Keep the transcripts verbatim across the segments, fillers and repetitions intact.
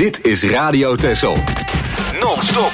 Dit is Radio Texel. Non-stop.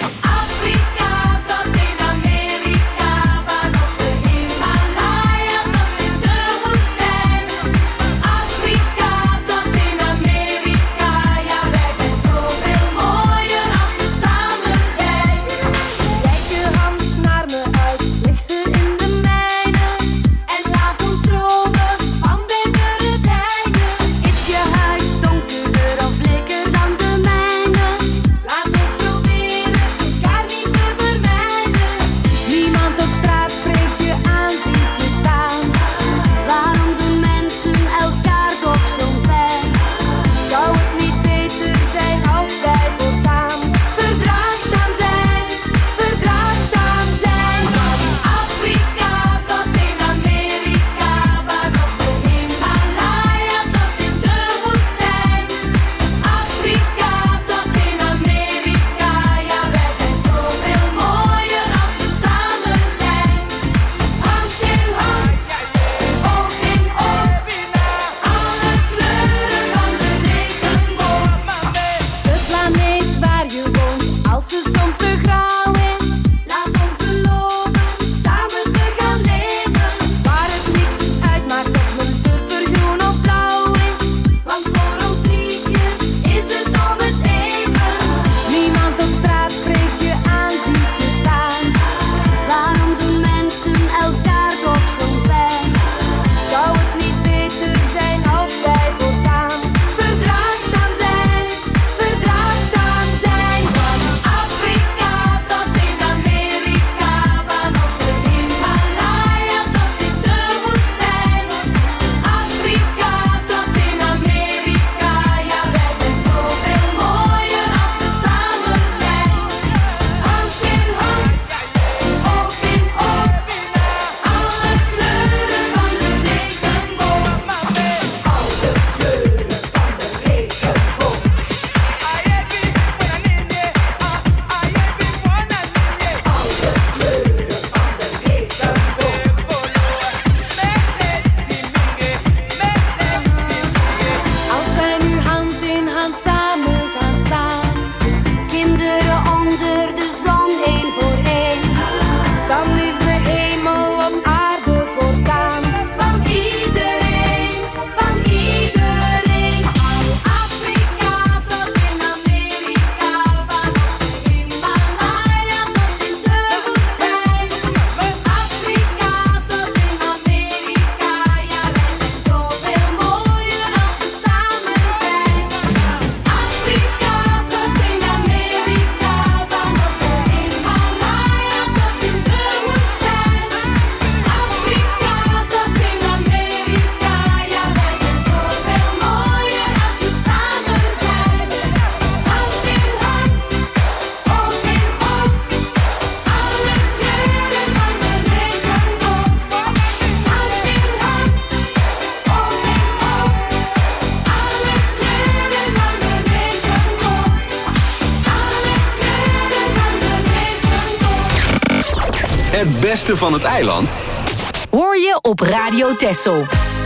Het beste van het eiland hoor je op Radio Texel.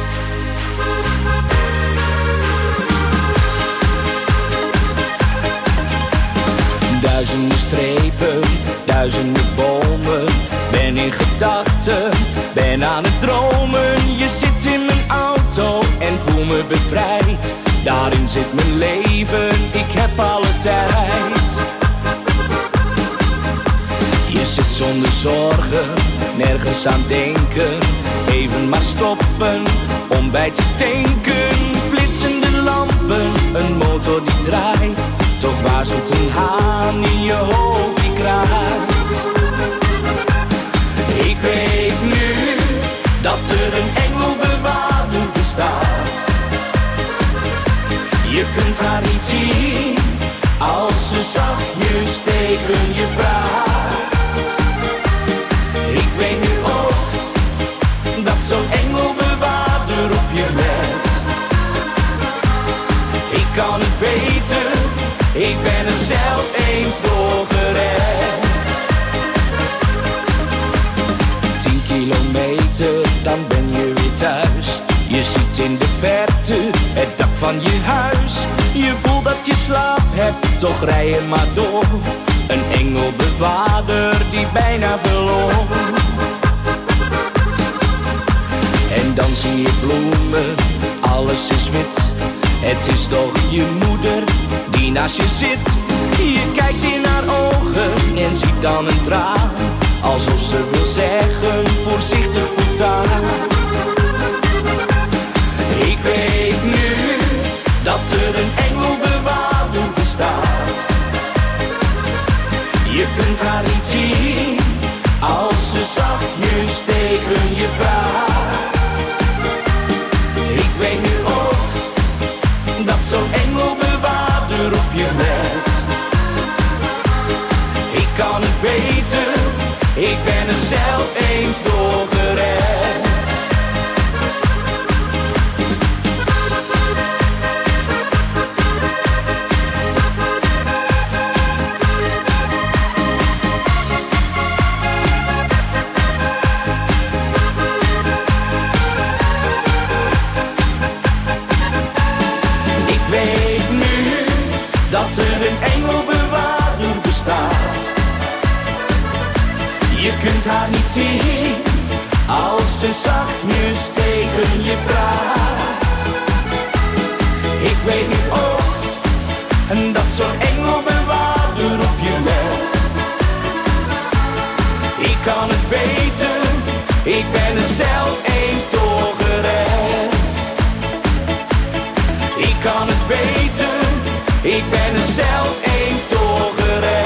Duizenden strepen, duizenden bomen. Ben in gedachten, ben aan het dromen. Je zit in mijn auto en voel me bevrijd. Daarin zit mijn leven, ik heb alle tijd. Je zit zonder zorgen, nergens aan denken. Even maar stoppen, om bij te tanken. Flitsende lampen, een motor die draait. Toch waarzelt een haan in je hoofd die kraait. Ik weet nu dat er een engelbewaarder bestaat. Je kunt haar niet zien als ze zachtjes tegen je praat. Ik weet nu ook dat zo'n engelbewaarder op je let. Ik kan het weten, ik ben er zelf eens door gered. Tien kilometer, dan ben je weer thuis. Je Je ziet in de verte het dak van je huis. Je voelt dat je slaap hebt, toch rij je maar door. Een engelbewaarder die bijna verloor. En dan zie je bloemen, alles is wit. Het is toch je moeder die naast je zit. Je kijkt in haar ogen en ziet dan een traan. Alsof ze wil zeggen, voorzichtig voortaan. Ik weet nu dat er een engelbewaarder bestaat. Je kunt haar niet zien als ze zachtjes tegen je praat. Ik weet nu ook dat zo'n engelbewaarder op je let. Ik kan het weten, ik ben er zelf eens door gered. Dat er een engelbewaarder bestaat. Je kunt haar niet zien als ze zachtjes tegen je praat. Ik weet nu ook dat zo'n engelbewaarder op je let. Ik kan het weten, ik ben er zelf eens door gered. Ik kan het weten, ik ben er zelf eens door gered.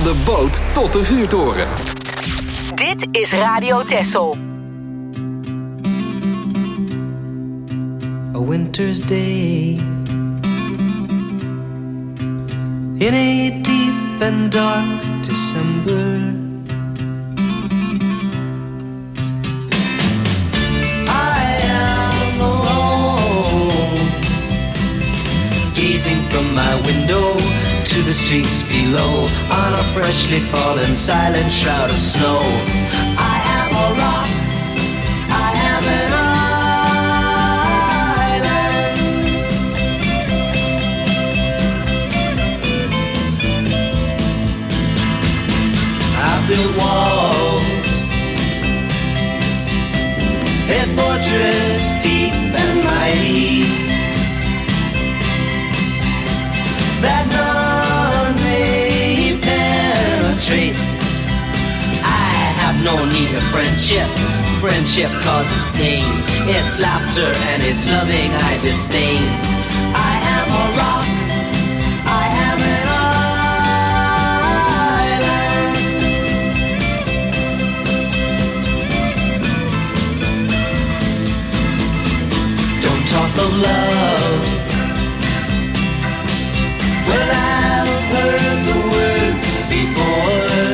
de boot tot de vuurtoren. Dit is Radio Texel. A winter's day in a deep and dark December, I am alone, gazing from my window to the streets below, on a freshly fallen silent shroud of snow. I am a rock, I am an island. I built walls, a fortress deep and mighty, that none may penetrate. I have no need of friendship. Friendship causes pain. It's laughter and it's loving I disdain. I am a rock, I am an island. Don't talk of love, well, I've heard the word before.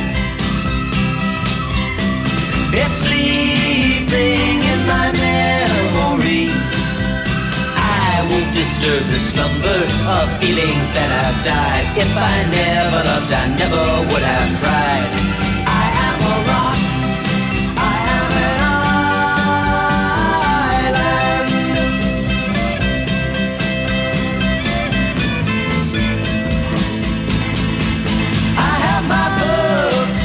It's sleeping in my memory. I won't disturb the slumber of feelings that have died. If I never loved, I never would have cried. I am a rock, I am an island. I have my books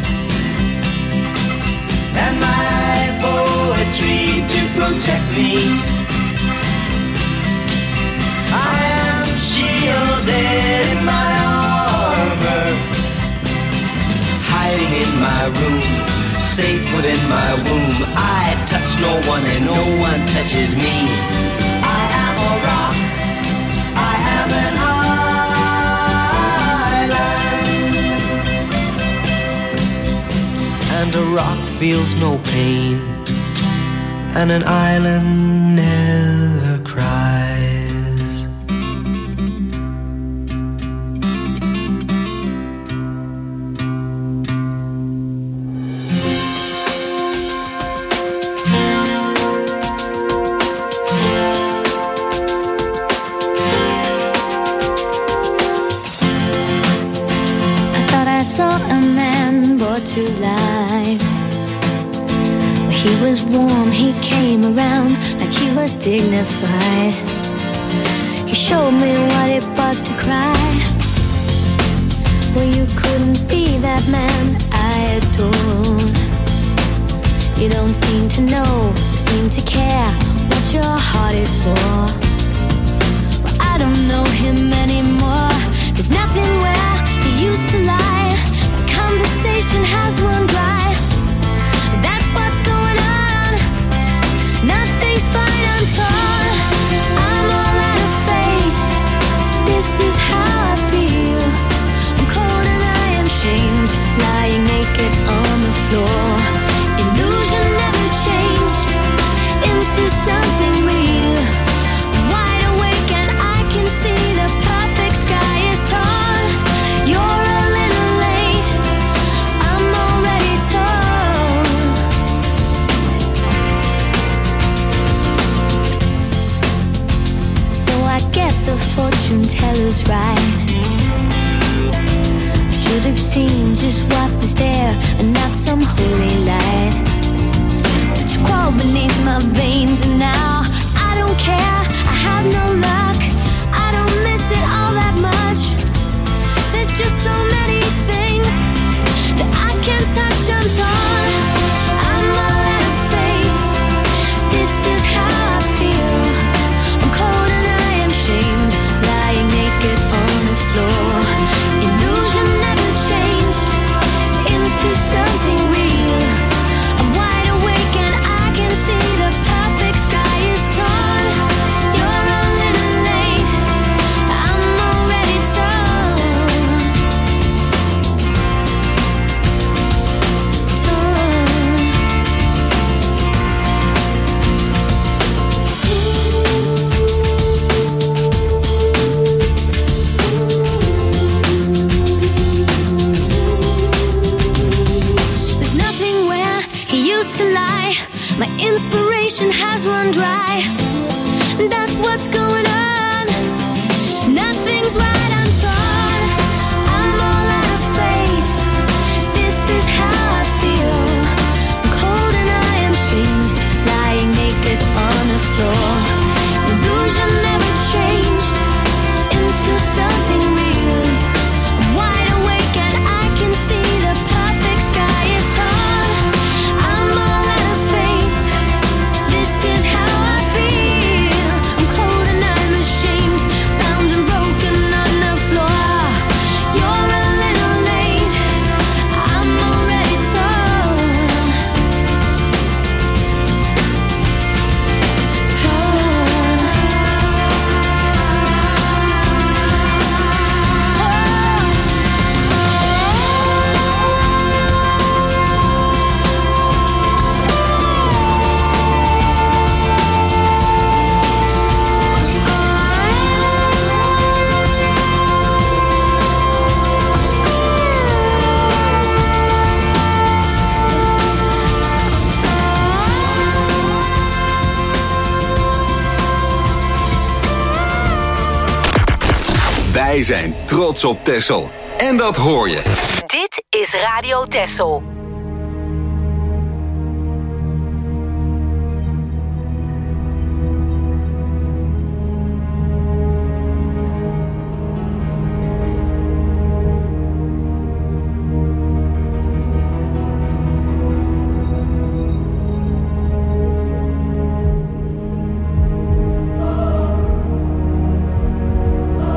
and my poetry to protect me. I am shielded in my armor, hiding in my room, safe within my womb. I touch no one and no one touches me. I am a rock, I am an island. And a rock feels no pain, and an island never cries. I thought I saw a man brought to life. He was warm, he came around like he was dignified. He showed me what it was to cry. Well, you couldn't be that man I adored. You don't seem to know, seem to care what your heart is for. Well, I don't know him anymore. There's nothing where he used to lie. My conversation has run dry. That's what's going on. Nothing's fine, I'm torn. I'm all out of faith. This is how I feel. I'm cold and I am shamed, lying naked on the floor. Illusion never changed into something real. I'm wide awake and I can see the perfect sky is tall. You're a little late, I'm already told. So I guess the fortune teller's right. I should have seen just what was there and not some holy light. But you crawled beneath my veins and now I don't care, I have no luck. I don't miss it all that much. There's just so many things that I can't touch, I'm torn. I'm all out of faith. This is how I feel. I'm cold and I am shamed, lying naked on the floor. Illusion never changed chose to lie. My inspiration has run dry. That's what's going on. Nothing's right, I'm torn. I'm all out of faith. This is how I feel. I'm cold and I am shamed, lying naked on the floor. Illusion never changed into something real. I'm wide awake and I can see the perfect sky is tall. I'm all out of faith. This is how I feel. I'm cold and I'm ashamed, bound and broken on the floor. You're a little late, I'm already torn. Torn. Wij zijn trots op Texel. En dat hoor je. Dit is Radio Texel.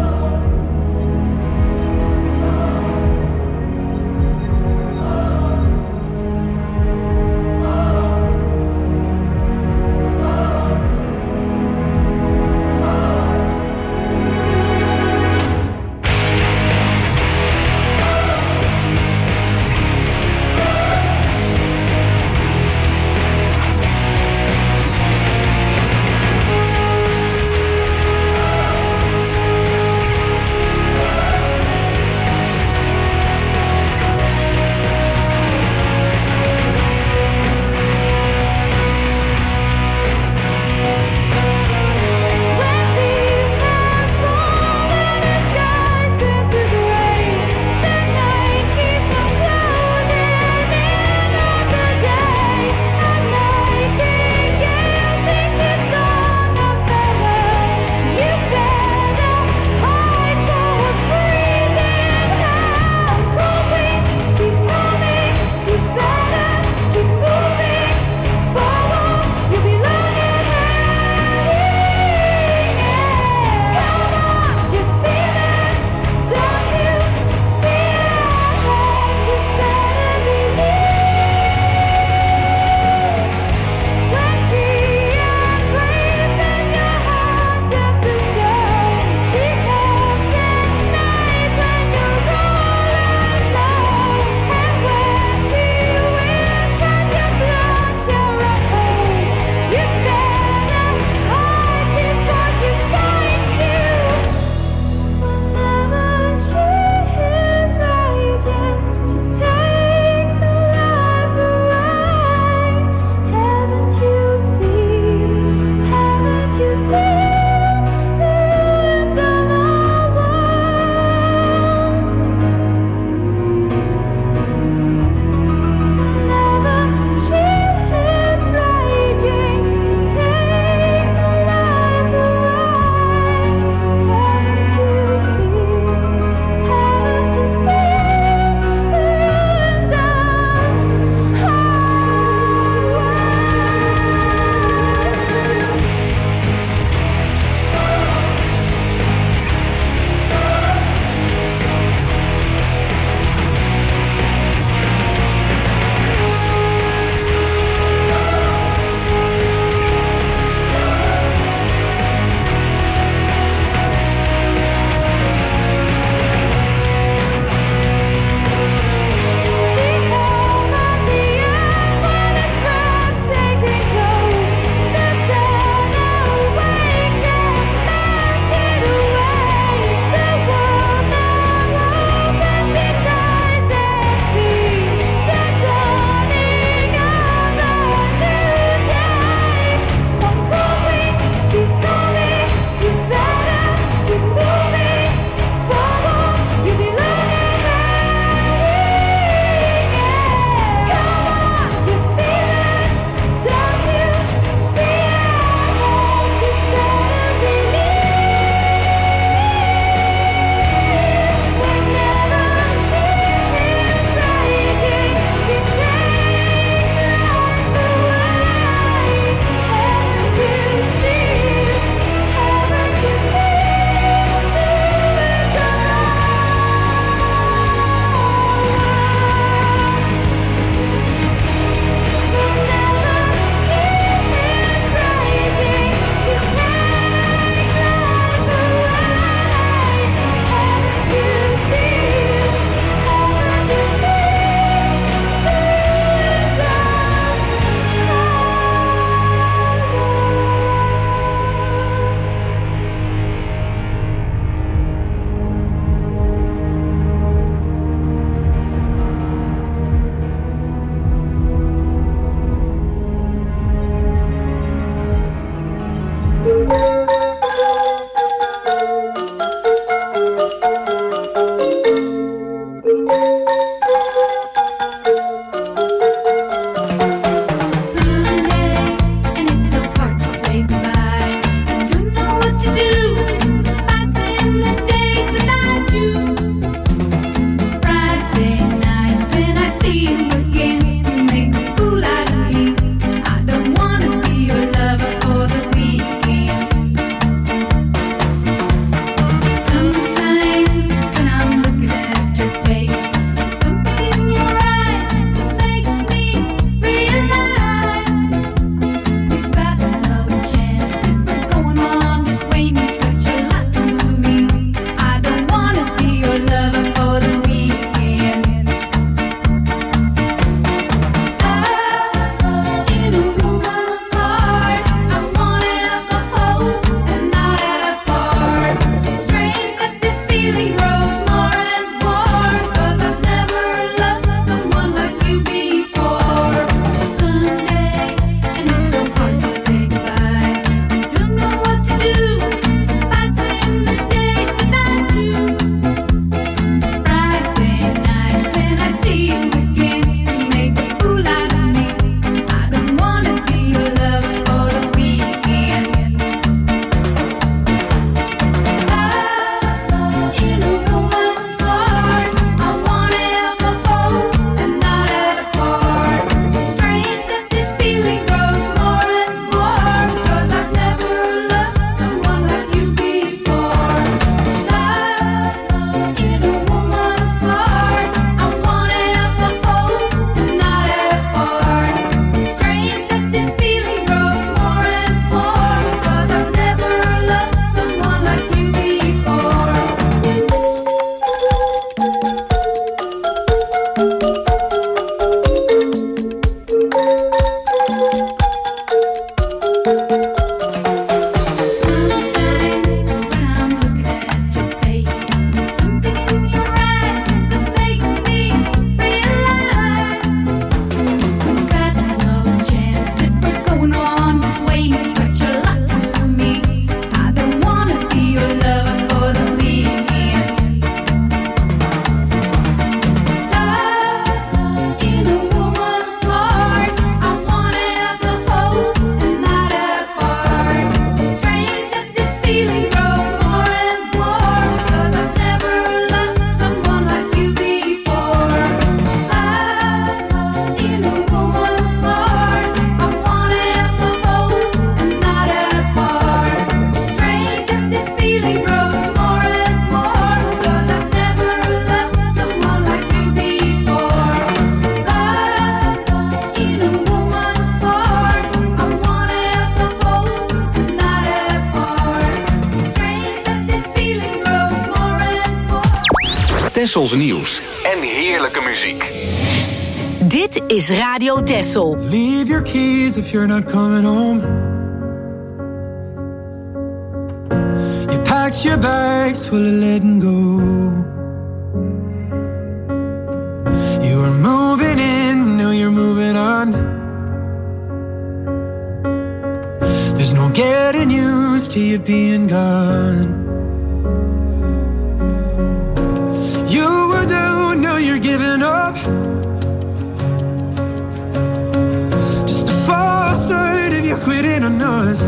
Oh, Tessels nieuws en heerlijke muziek. Dit is Radio Tessel. Leave your keys if you're not coming home. You packed your bags full of letting go. You were moving in, now you're moving on. There's no getting used to you being gone. You were down, now you're giving up. Just a false start if you're quitting on us.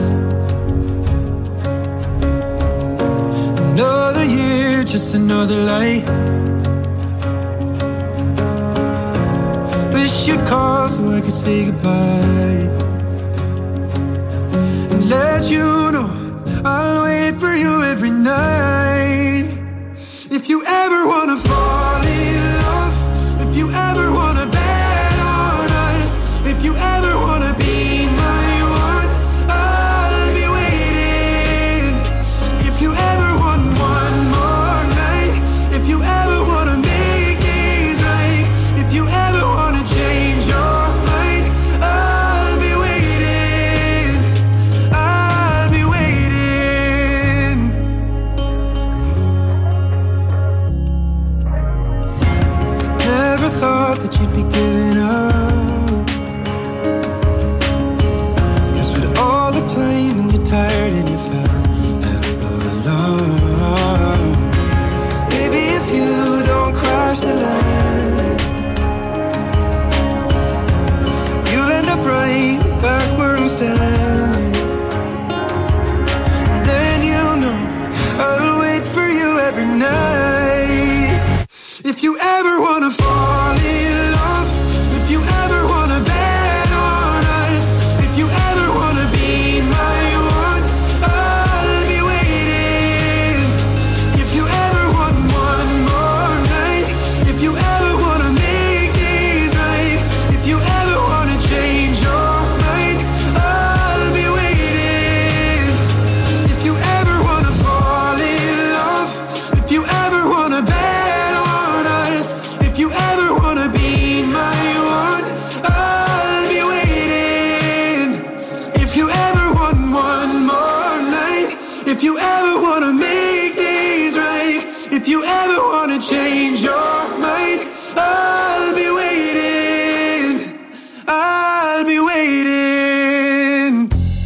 Another year, just another lie. Wish you'd call so I could say goodbye. And let you know I'll wait for you every night. If you ever wanna fall in love, if you ever wanna bet on us, if you ever wanna be my one, I'll be waiting. If you ever want one more night, if you ever wanna make things right, if you ever wanna change your mind, I'll be waiting, I'll be waiting. Never thought that you'd be giving up, 'cause with all the claiming you're tired and you fell out of love. Maybe if you don't crash the land, you'll end up right back where I'm standing. And then you'll know I'll wait for you every night. If you ever wanna fall in love, if you ever wanna bet on us, if you ever wanna be my one, I'll be waiting. If you ever want one more night, if you ever wanna make things right, if you ever wanna change your mind, I'll be waiting. If you ever wanna fall in love, if you ever wanna bet on us, if you ever wanna be my one, I'll be waiting. If you ever want one more night, if you ever wanna make things right, if you ever wanna change your mind, I'll be waiting, I'll be waiting.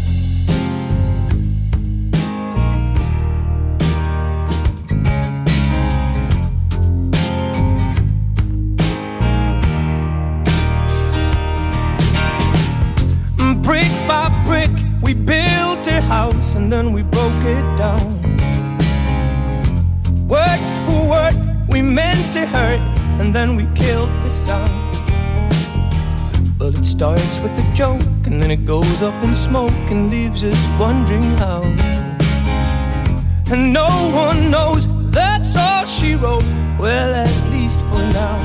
Brick by brick, we built a house and then we broke it down. Word for word, we meant to hurt and then we killed the sound. Well, it starts with a joke and then it goes up in smoke and leaves us wondering how. And no one knows, that's all she wrote. Well, at least for now.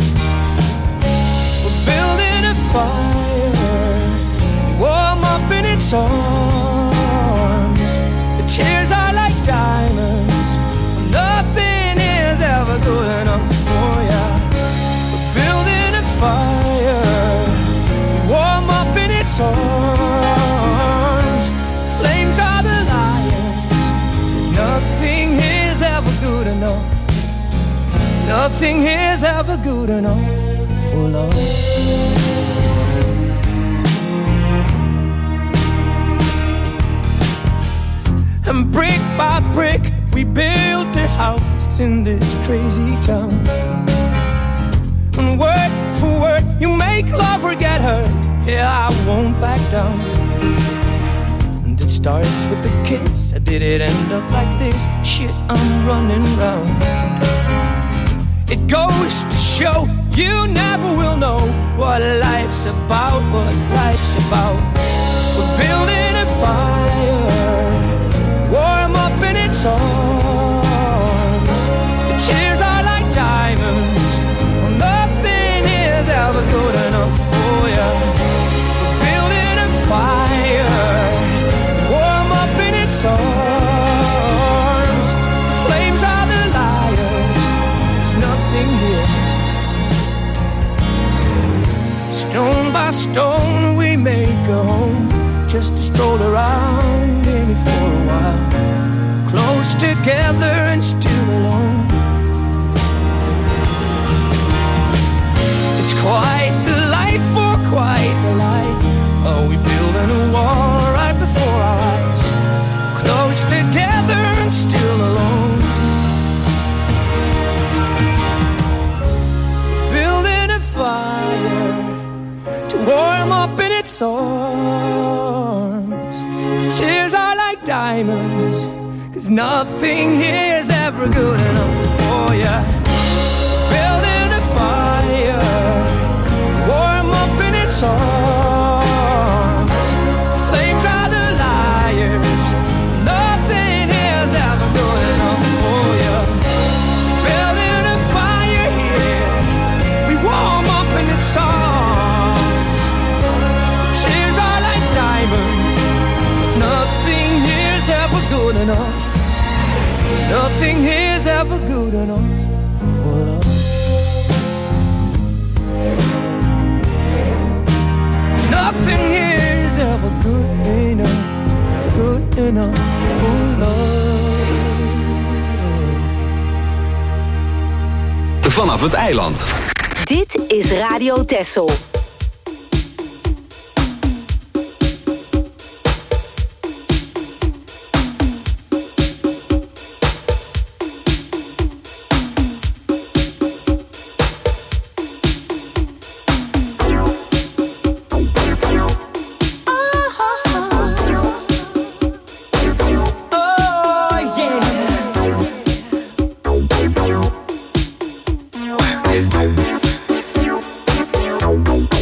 We're building a fire, warm up in its arms. The chairs are like diamonds, nothing is ever good enough for ya. We're building a fire, warm up in its arms. Flames are the lions, 'cause nothing is ever good enough. Nothing is ever good enough for love. And brick by brick, we built a house in this crazy town. And word for word, you make love or get hurt. Yeah, I won't back down. And it starts with a kiss. Did it end up like this? Shit, I'm running round. It goes to show you never will know what life's about, what life's about. We're building a fire, warm up in its arms. The chairs are like diamonds, nothing is ever good enough for you. We're building a fire, warm up in its arms. Flames are the liars, there's nothing my stone, we make a home just to stroll around in it for a while. Close together and still alone. It's quite the life for quite the life. Oh, we building a wall right before our eyes. Close together and still alone. Building a fire to warm up in its arms. Tears are like diamonds, 'cause nothing here's ever good enough for ya. Building a fire, warm up in its arms. Flames are the liars, nothing here's ever good enough for ya. Building a fire here, we warm up in its arms. Tears are like diamonds, nothing here's ever good enough. Nothing here's ever good enough for love. Nothing here's ever good enough, good enough for love. Vanaf het eiland. Dit is Radio Texel. Oh,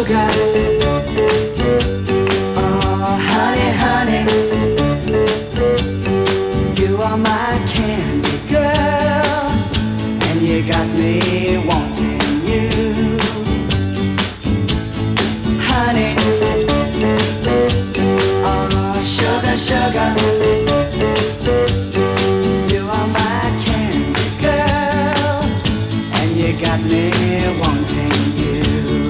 sugar. Oh, honey, honey, you are my candy girl, and you got me wanting you. Honey, oh, sugar, sugar, you are my candy girl, and you got me wanting you.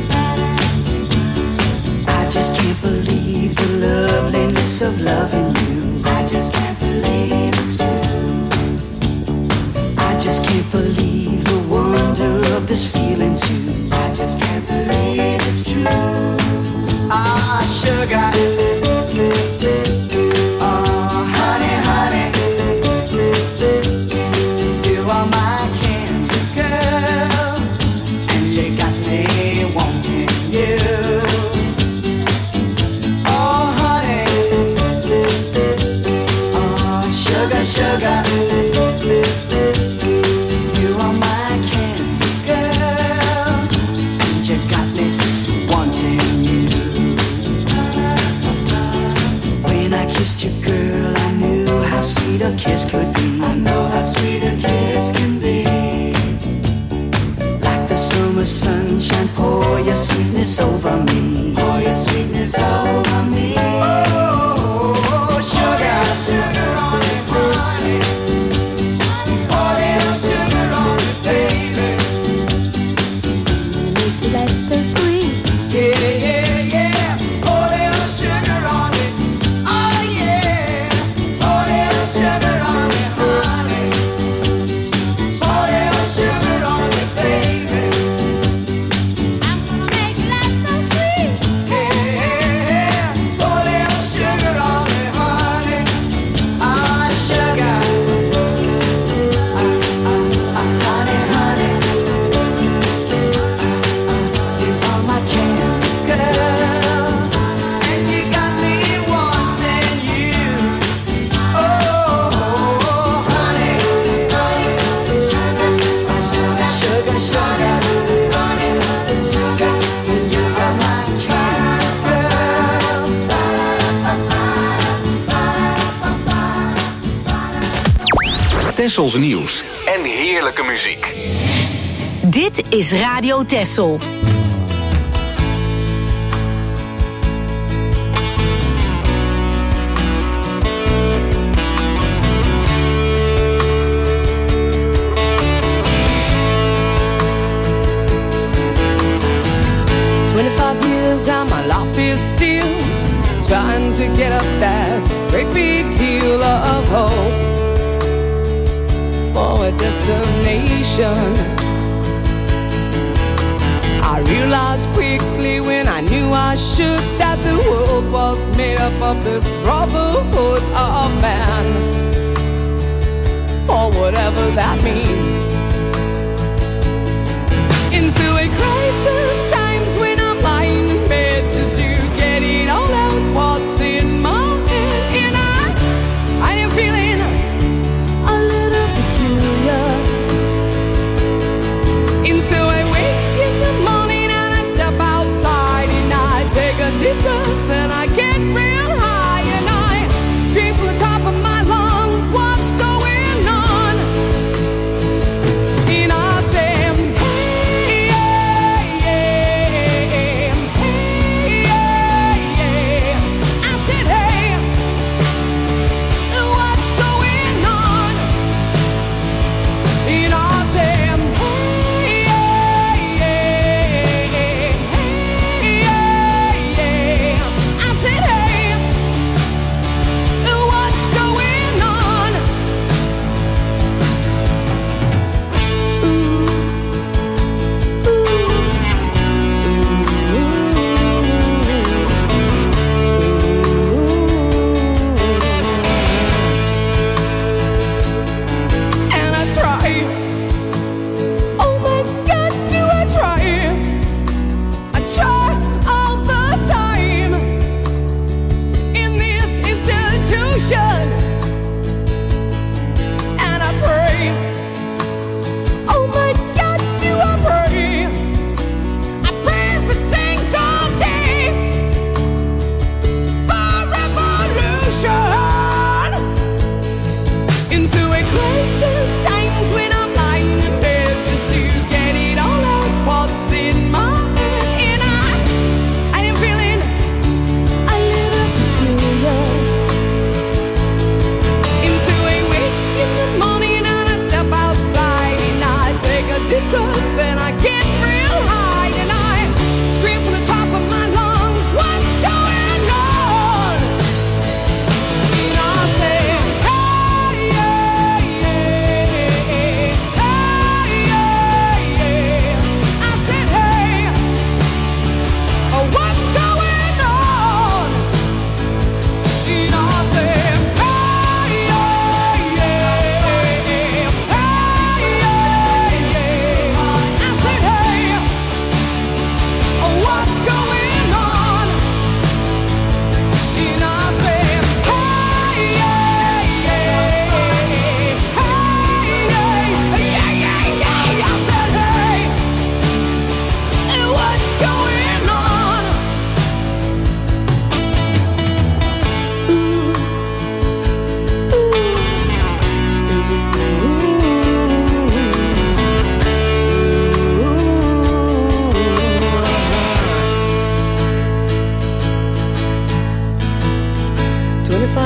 I just can't believe the loveliness of loving you. I just can't believe it's true. I just can't believe the wonder of this feeling too. I just can't believe it's true. Ah, sugar. Oh, honey, honey, you are my candy girl, and you got me wanting you. Sugar, you are my candy girl, and you got me wanting you. When I kissed you, girl, I knew how sweet a kiss could be. I know how sweet a kiss can be. Like the summer sunshine, pour your sweetness over me. Pour your sweetness over me. Oh, sugar, sugar on me, honey. Pour little sugar on me, baby. Make your life so sweet. Yeah, yeah, yeah. Pour little sugar on me. Oh, yeah. Pour little sugar on me, honey. Pour little sugar on me, baby. I'm gonna make your life so sweet. Yeah, pour little sugar on me, honey. Ah, sugar. Ah, ah, ah, honey, honey. You are my candy girl, and you got me wanting you. Oh, honey, honey, sugar, sugar, sugar, honey, sugar. You are my candy girl. Tessels nieuws en heerlijke muziek. Dit is Radio Tessel. twenty-five years and my life is still trying to get up that great big hill of hope for a destination. I realized quickly when I knew I should that the world was made up of this brotherhood of man, for whatever that means. Into a crisis times when I'm lying in bed just to get it all out what's in my head. And I, I am feeling a little peculiar. And so I wake in the morning and I step outside and I take a deep breath and I get real high and I scream from the top of my lungs, what's going on?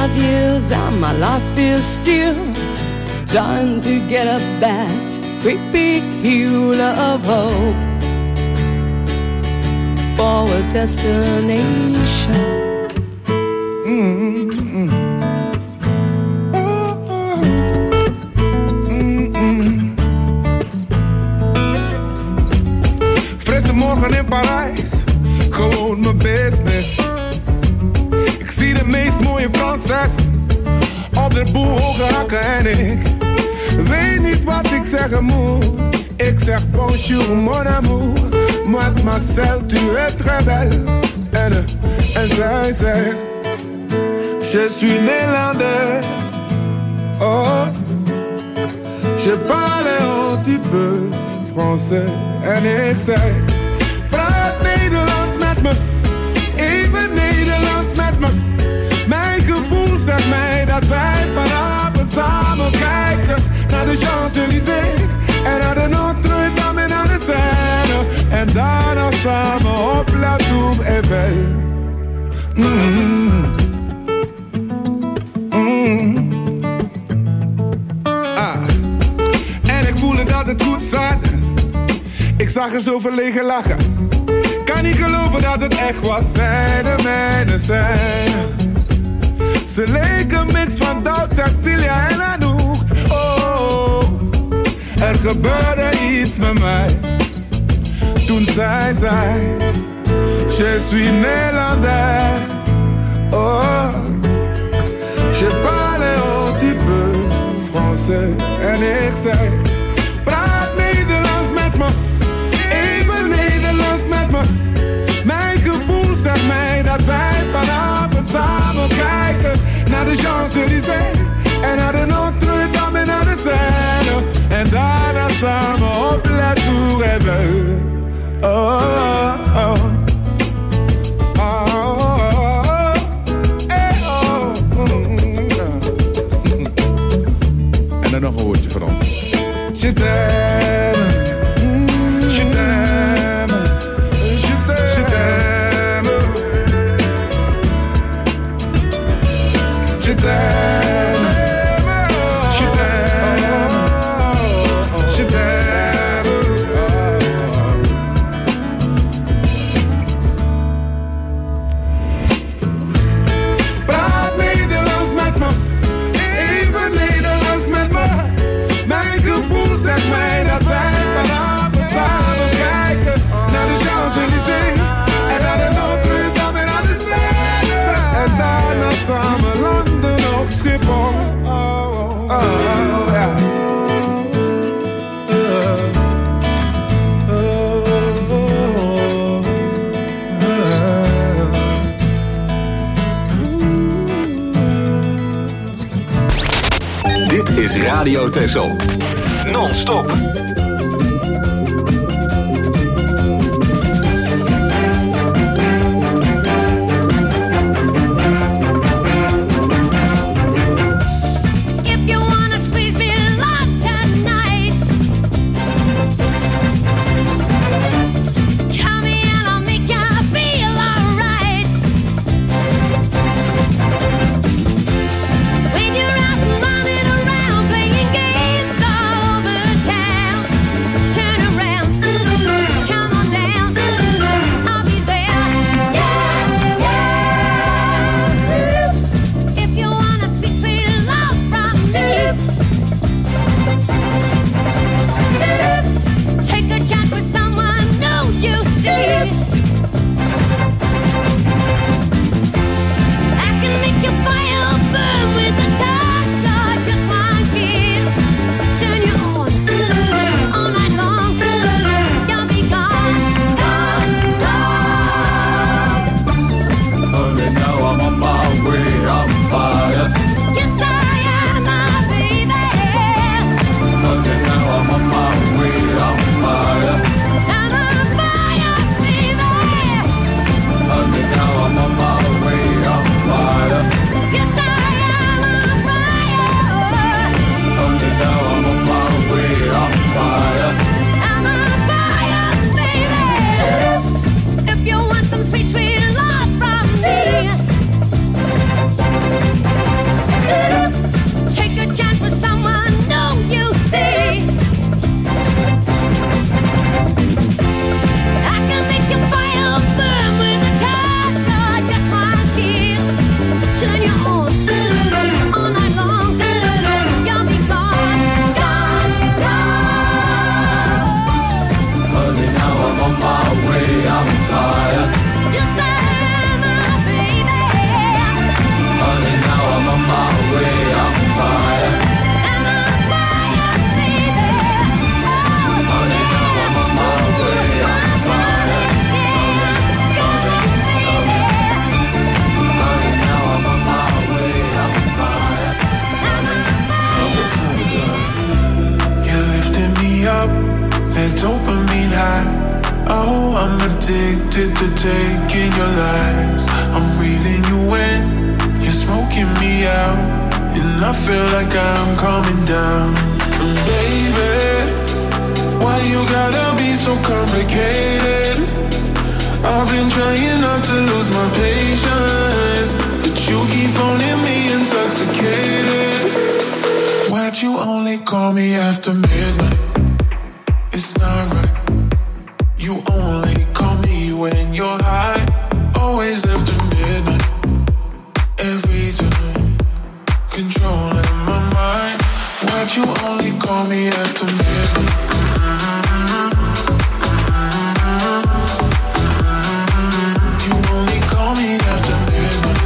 five years and my life is still trying to get up that great big hill of hope for a destination. Mm-hmm. Oh, oh. Mm-hmm. Frisse morgen in Parijs, gewoon mijn business. Ik zie de meest mooie Franses op de boel hoge hakken en ik weet niet wat ik zeggen moet. Ik zeg bonjour mon amour, mademoiselle tu es très belle. En, en zij zegt je suis néerlandaise. Oh, je parle un petit peu français. En ik zeg praat Nederlands met me, even Nederlands met me. Mijn gevoel zegt mij dat wij vanavond samen kijken naar de Champs-Élysées en naar de Notre-Dame en naar de Seine. En daarna samen op La Tour Eiffel. Mm-hmm. Mm-hmm. Ah. En ik voelde dat het goed zat. Ik zag er zo verlegen lachen. Kan niet geloven dat het echt was. Zij de mijne zijn. Ze leken een mix van Doubt, Cecilia en Anouk. Oh, er gebeurde iets met mij. Toen zij zei je suis néerlandaise. Oh, je parle un petit peu français. En ik zei praat Nederlands met me, even Nederlands met me. Mijn gevoel zegt mij dat wij vanavond samen kijken naar de Champs-Élysées en naar de Notre-Dame en naar de Seine. En daarna samen op La Tour Eiffel. Oh, oh, oh. Oh, oh, eh, oh, mm, mm. En dan nog een woordje voor ons. Je t'aime, je t'aime, je t'aime, je t'aime, je t'aime, je t'aime, je t'aime. Praat Nederlands met me, even Nederlands met me. Mijn gevoel zegt mij dat wij vanavond samen kijken naar de Champs-Élysées en naar de Notre-Dame en naar de Seine. En daarna samen landen op Schiphol. Oh, oh, oh, ja. Dit is Radio Texel. Non-stop. If you wanna squeeze me a lot tonight, call me and I'll make you feel alright. When you're out and running around playing games all over town, I'm addicted to taking your lies. I'm breathing you in, you're smoking me out, and I feel like I'm coming down. And baby, why you gotta be so complicated? I've been trying not to lose my patience, but you keep phoning me intoxicated. Why'd you only call me after midnight? It's not right. You only call me when you're high. Always after midnight. Every time. Controlling my mind. Why'd you only call me after midnight? You only call me after midnight.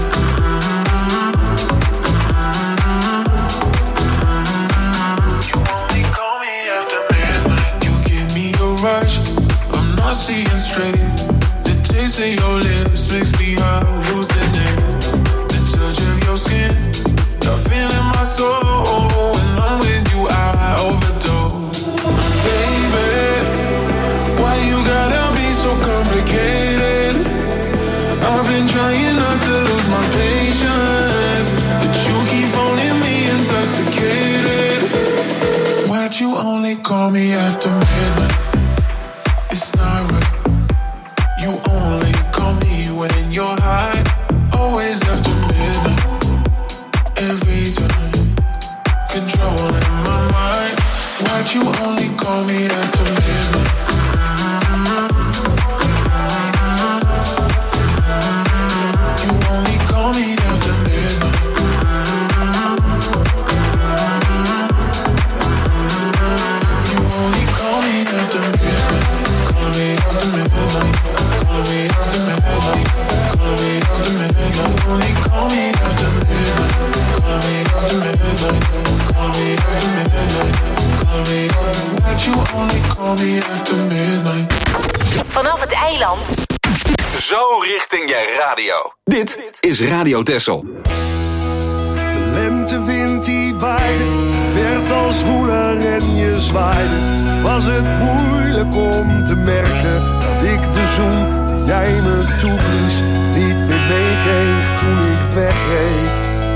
You only call me after midnight. You give me a rush, I'm not seeing straight. The taste of your lips makes me hallucinate. The touch of your skin, you're feeling my soul. When I'm with you, I overdose. Baby, why you gotta be so complicated? I've been trying not to lose my patience, but you keep phoning me intoxicated. Why'd you only call me after midnight? It's not right. You only call me when you're high. Always after midnight. Every time. Controlling my mind. Why'd you only call me after midnight? You only call me after midnight. You only call me after midnight. Call me after midnight. Call me after midnight. Call me after midnight. You only call me after midnight. Call me after midnight. Call me after midnight. Call me after. Why'd you only call me after midnight? Vanaf het eiland. Zo richting je radio. Dit is Radio Texel. De lentewind die waaide, werd als woeler en je zwaaide. Was het moeilijk om te merken dat ik de zoen die jij me toeblies niet meer meekreeg toen ik wegreed.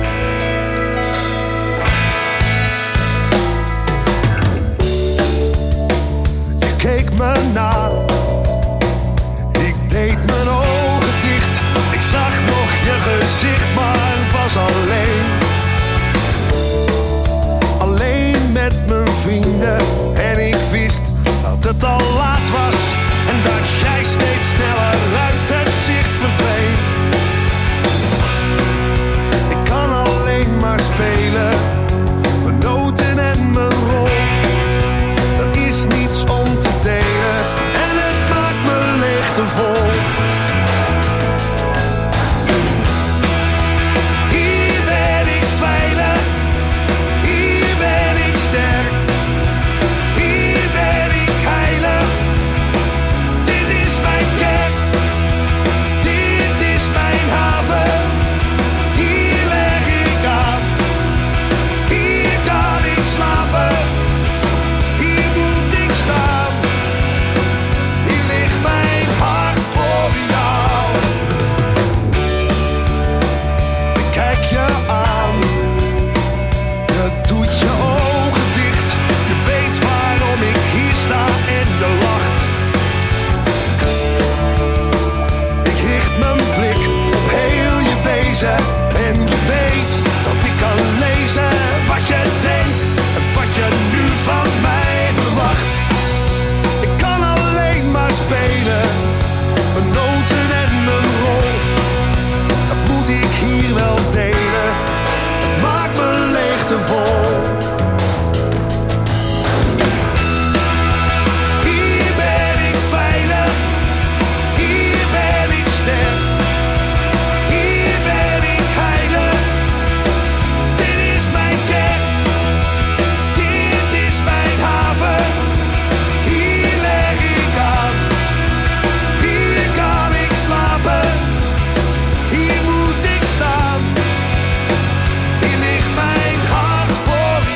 Je keek me na, ik deed mijn ogen dicht. Ik zag nog je gezicht, maar was alleen. Alleen met mijn vrienden en ik wist dat het al laat was en dat jij steeds sneller uit het zicht verdween. Ik kan alleen maar spelen, mijn noten en mijn rol. Er is niets om te delen en het maakt me leegte vol. Hier ben ik veilig, hier ben ik sterk, hier ben ik heilig. Dit is mijn kerk, dit is mijn haven. Hier leg ik aan, hier kan ik slapen. Hier moet ik staan, hier ligt mijn hart voor jou. Ik kijk je aan, je doet je ogen dicht. Je weet waarom ik hier sta en je lacht. Ik richt mijn blik op heel je wezen en je weet dat ik kan lezen wat je denkt en wat je nu van mij verwacht. Ik kan alleen maar spelen, mijn noten en mijn rol. Dat moet ik hier wel delen, het maakt me leegte vol. Hier ben ik veilig, hier ben ik sterk, hier ben ik heilig. Dit is mijn kerk, dit is mijn haven. Hier leg ik aan, hier kan ik slapen. Hier moet ik staan, hier ligt mijn hart voor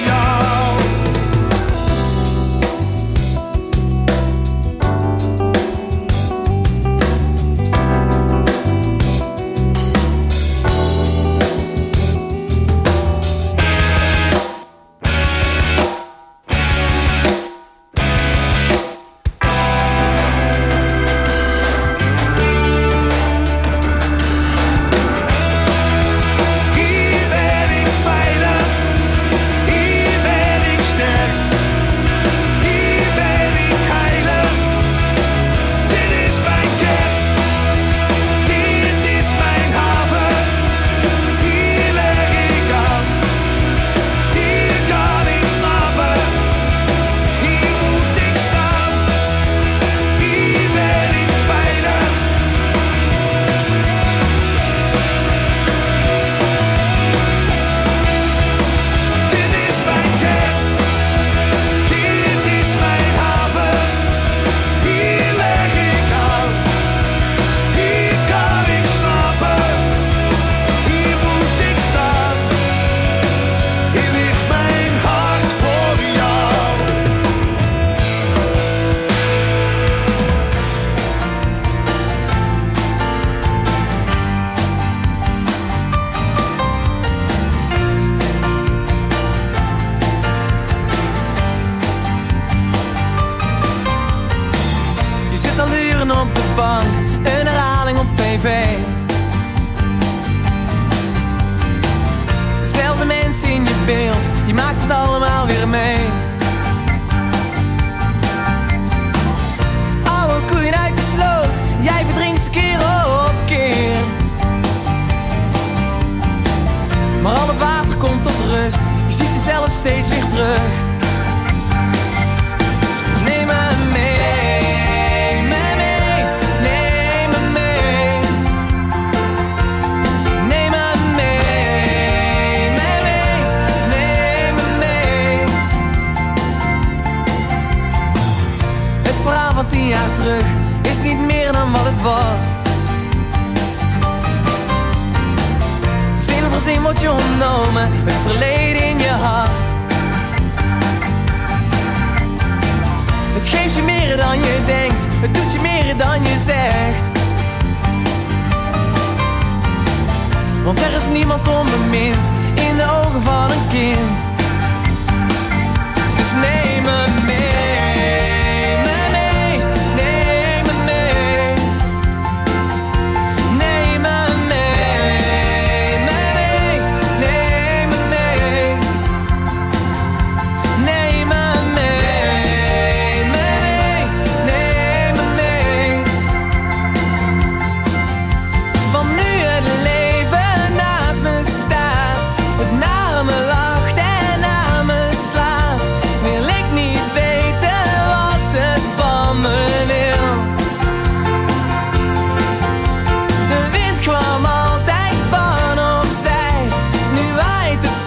rust, je ziet jezelf steeds weer terug. Neem me mee, me mee, neem me mee. Neem me mee, me mee, neem me mee. Het verhaal van tien jaar terug is niet meer dan wat het was. Zin voor zin wordt je ontnomen, het verleden in je hart. Het geeft je meer dan je denkt, het doet je meer dan je zegt. Want er is niemand onbemind,